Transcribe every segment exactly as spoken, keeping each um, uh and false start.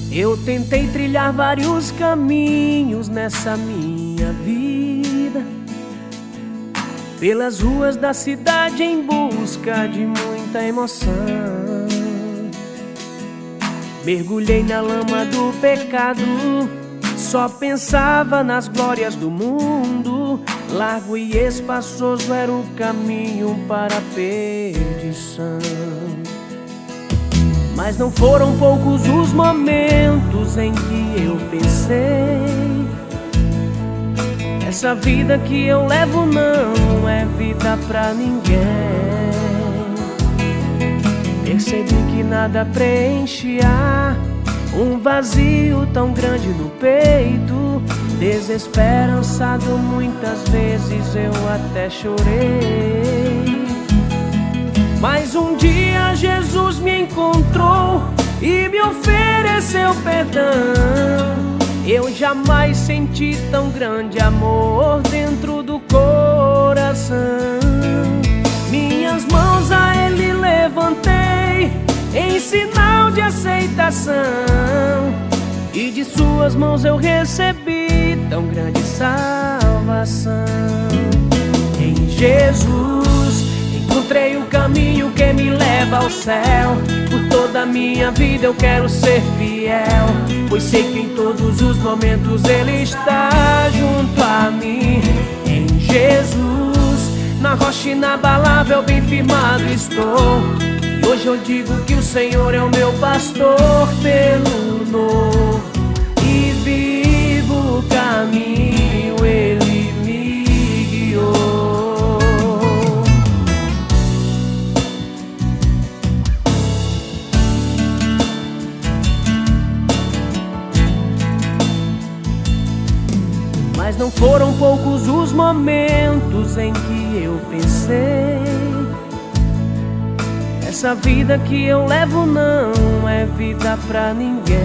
Eu tentei trilhar vários caminhos nessa minha vida, pelas ruas da cidade em busca de muita emoção. Mergulhei na lama do pecado, só pensava nas glórias do mundo. Largo e espaçoso era o caminho para a perdição. Mas não foram poucos os momentos em que eu pensei: essa vida que eu levo não é vida pra ninguém. Percebi que nada preenchia um vazio tão grande no peito. Desesperançado muitas vezes eu até chorei. Mas um dia Jesus me encontrou e me ofereceu perdão. Eu jamais senti tão grande amor dentro do coração. Minhas mãos a Ele levantei em sinal de aceitação, e de suas mãos eu recebi tão grande salvação. Em Jesus encontrei o caminho que me leva ao céu. Por toda a minha vida eu quero ser fiel, pois sei que em todos os momentos Ele está junto a mim. Em Jesus, na rocha inabalável, bem firmado estou. E hoje eu digo que o Senhor é o meu pastor pelo novo e vivo caminho Ele me guiou. Mas não foram poucos os momentos em que eu pensei: essa vida que eu levo não é vida pra ninguém.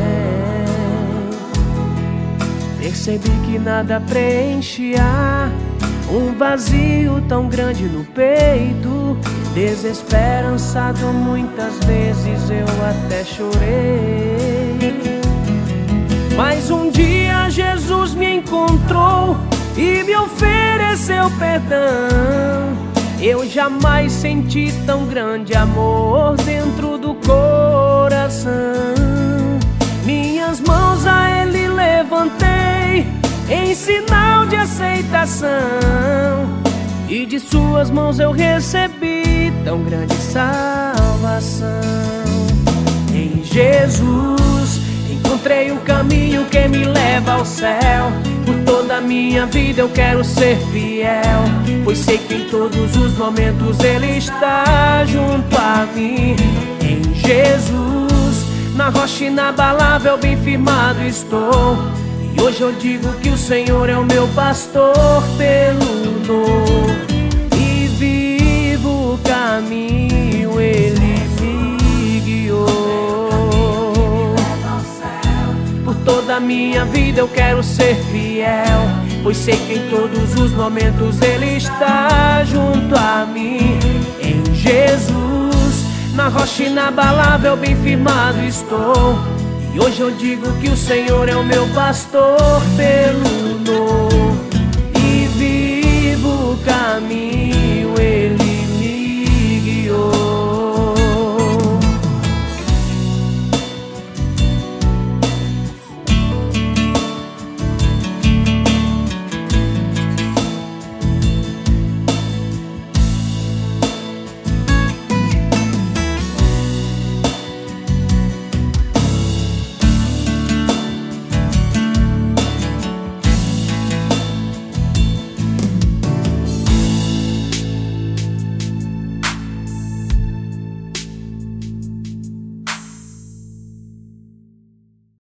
Percebi que nada preenchia um vazio tão grande no peito. Desesperançado muitas vezes eu até chorei. Mas um dia Jesus me encontrou e me ofereceu perdão. Eu jamais senti tão grande amor dentro do coração. Minhas mãos a Ele levantei em sinal de aceitação, e de suas mãos eu recebi tão grande salvação. Em Jesus encontrei o caminho que me leva ao céu. Por toda a minha vida eu quero ser fiel, pois sei que em todos os momentos Ele está junto a mim. Em Jesus, na rocha inabalável, bem firmado estou. E hoje eu digo que o Senhor é o meu pastor pelo novo e vivo caminho Ele me guiou. Por toda a minha vida eu quero ser fiel, pois sei que em todos os momentos Ele está junto a mim. Em Jesus, na rocha inabalável, bem firmado estou. E hoje eu digo que o Senhor é o meu pastor pelo novo e vivo caminho